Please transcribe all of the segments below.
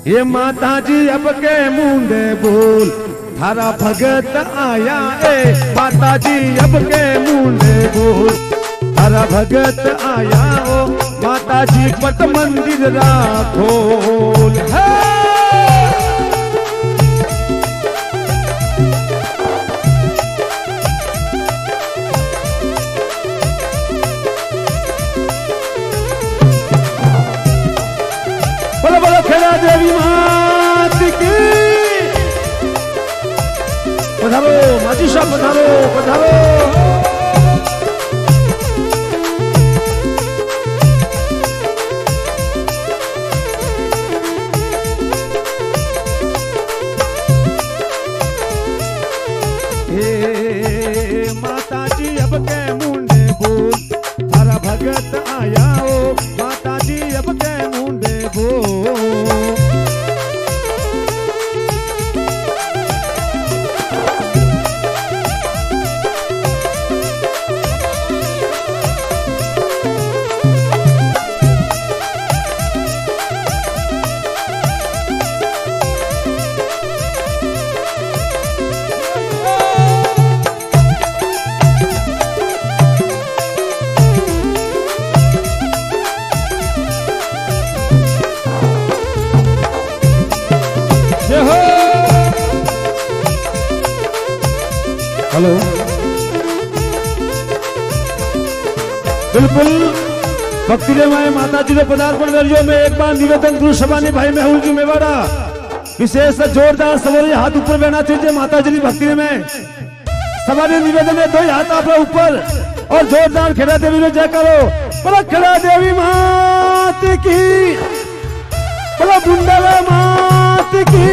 ये माता जी अब के मुंडे बोल थारा भगत आया ए माता जी अब के मुंडे बोल थारा भगत आया ओ माता जी पट मंदिर राखोल है। बोलो बोलो खेड़ा देवी मात की पधारो माजी साहब पधारो पधारो। हे माता जी अब के मुंडे बोल थारा भगत आया ओ माता जी अब के मुंडे बोल। हेलो बिल्कुल भक्ति माए माता जी ने पदार्पण करियो। मैं एक बार निवेदन गुरु सभा ने भाई मेहुल जी मेवाड़ा विशेष जोरदार सवारी हाथ ऊपर बहना चाहिए माता जी की भक्ति में सभा ने निवेदन है। दो हाथ आप ऊपर और जोरदार खेड़ा देवी ने जय करो। बोलो खेड़ा देवी मात की बोलो बुंडाला मात की।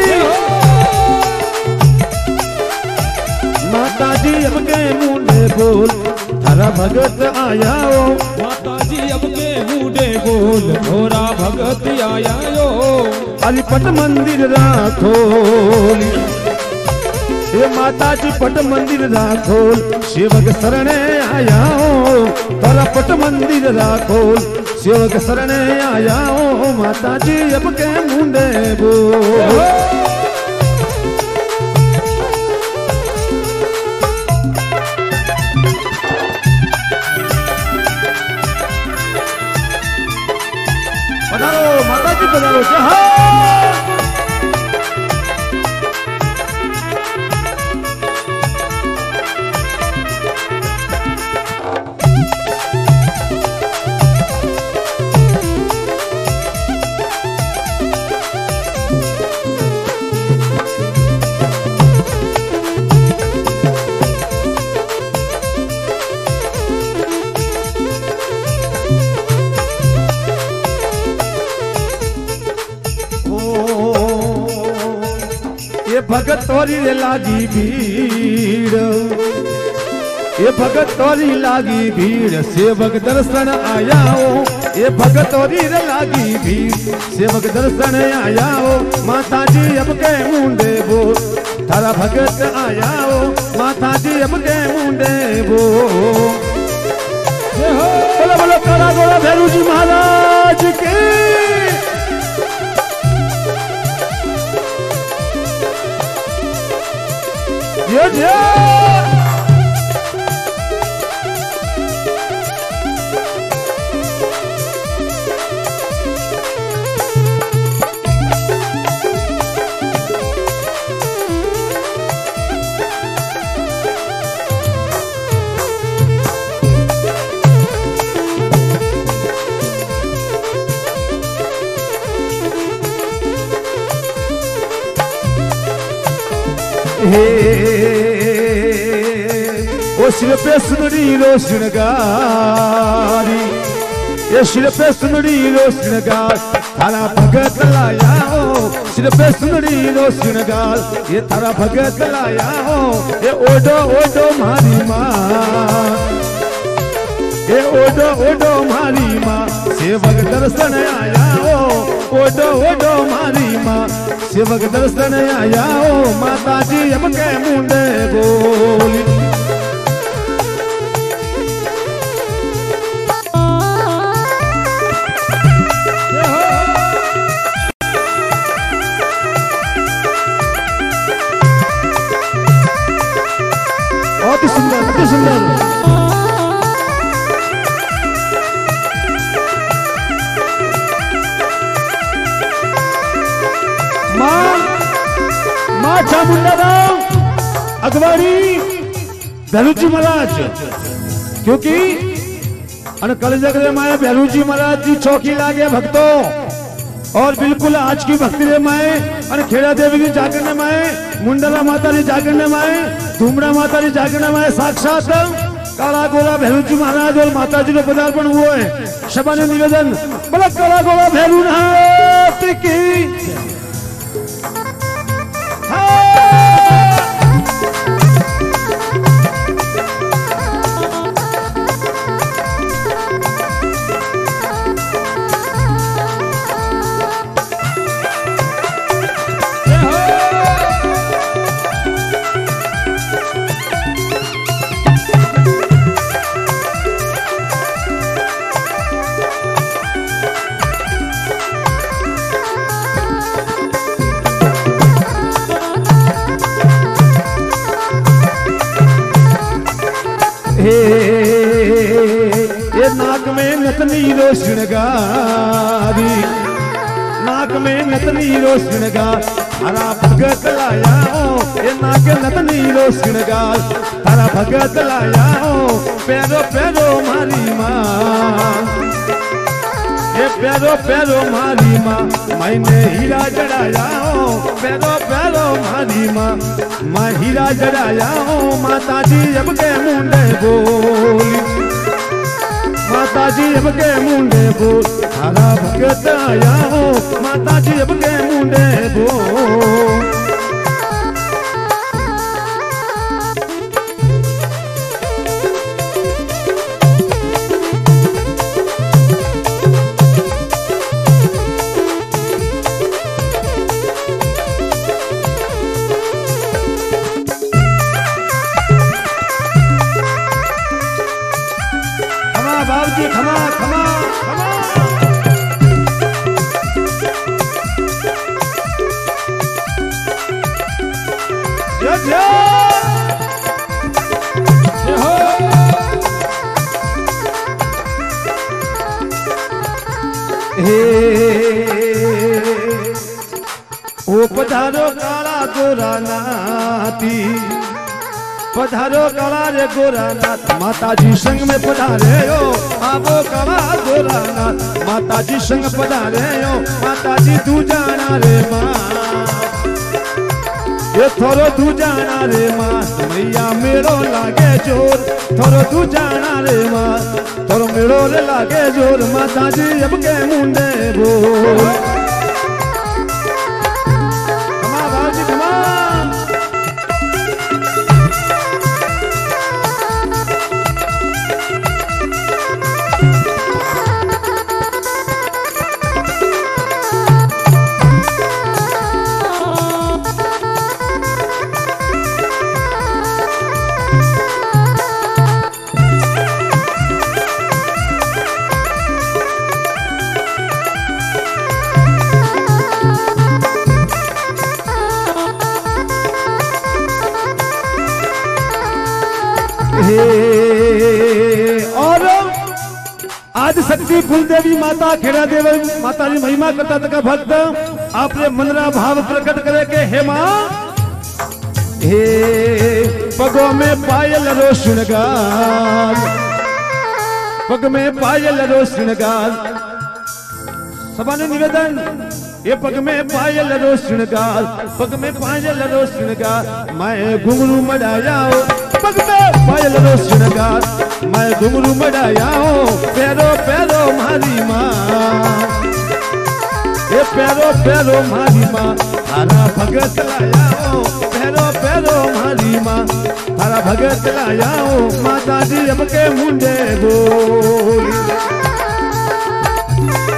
माता जी अब के मुंडे बोल थारा भगत आया ओ माता जी अब के मुंडे बोल थोरा भगत आया यो। अली पट मंदिर राखोल ये माता जी पट मंदिर राखोल सेवक शरणे आया ओ थारा पट मंदिर राखोल सेवक शरणे आया ओ माता जी अब के मुंडे बोल। पधारो माता जी पधारो ये भगत तोरी रे लागी भीड़ ये भगत तोरी लागी भीड़ सेवक दर्शन आया ओ ये भगत तोरी रे लागी भीड़ सेवक दर्शन आया ओ माता जी अब के मुंडे बोल थारा भगत आया ओ माता जी अब के मुंडे बोल। बोलो बोलो काला गोला भैरू जी महाराज के जय जय। ओ सिर पे सुनरी रोशनगारी ये सिर पे सुनरी रोशनगार थारा भगत लाया ओ सिर पे सुनरी रोशनगार ये थारा भगत लाया ओ ये ओडो ओडो मारी माँ ये ओडो ओडो मारी माँ सेवक दर्शन आया ओ ओडो ओडो मारी माँ सेवक दर्शन आया ओ माता जी अब के मुंडे बोली। अति सुंदर अति सुंदर। माँ चामुंडा राव अगवाड़ी भैरूजी महाराज, क्योंकि कल जगह माए भैरूजी महाराज जी चौकी लागे भक्तों। और बिल्कुल आज की भक्ति रे माए और खेड़ा देवी जी जागरण माए, मुंडला माता जी जागरण माए, धूमड़ा माता जी जागरण माए, साक्षात काला गोला भैरूजी महाराज और माता जी का पदार्पण हुआ है। सभा ने निवेदन बोला काला गोला भैरूनाथ की। ये नाक में नतनी रो श्रृंगारी, नाक में नतनी रो श्रृंगार हरा भगत लाया हो। ये नाक नतनी रो श्रृंगार हरा भगत लाया हो। पैरो पैरो मारी माँ, ये पैरो पैरो मारी माँ, मैंने हीरा जड़ाया हो। पैरो पैरो मारी माँ, मैं हीरा जड़ाया हो। माता जी अब के मुंडे बोली, माता जी अब के मुंडे बोल हरा भगत आया हो। माता जी अब के मुंडे बोल। बाबूजी खमा खमा खमा। जय जय हो। हे ओ पधारो काला गोरा नाती, पधारो काला रे गोरा नाथ। माता जी संग में पधारे हो, आवो काला गोरा नाथ। माता जी संग पधारे हो, माता जी तू जाना रे माँ। ये थोरो तू जाना रे माँ, मैया मेरो लागे जोर। थोरो तू जाना रे माँ, थोरो मेरो रे लागे जोर। माता जी अब के मुंडे बोल। खमा बाजी खमा। और आज शक्ति कुलदेवी माता खेड़ा देवी माता जी महिमा करता तक भक्त आपने मनरा भाव प्रकट करे के हे माँ। हे पगों में पायल रो श्रृंगार, पग में पायल रो श्रृंगार। सभा ने निवेदन ये पग में पायल रो श्रृंगार, पग में पायल रो श्रृंगार। मैं घुंघरू मढ़ाया हो, पग में पायल रो श्रृंगार। मैं घुंघरू मढ़ाया हो, पैरो पैरो मारी माँ। ये पैरो पैरो मारी माँ, हरा भगत लाया हो। पैरो पैरो मारी माँ, हरा भगत लाया हो। माता जी अब के मुंडे बोली।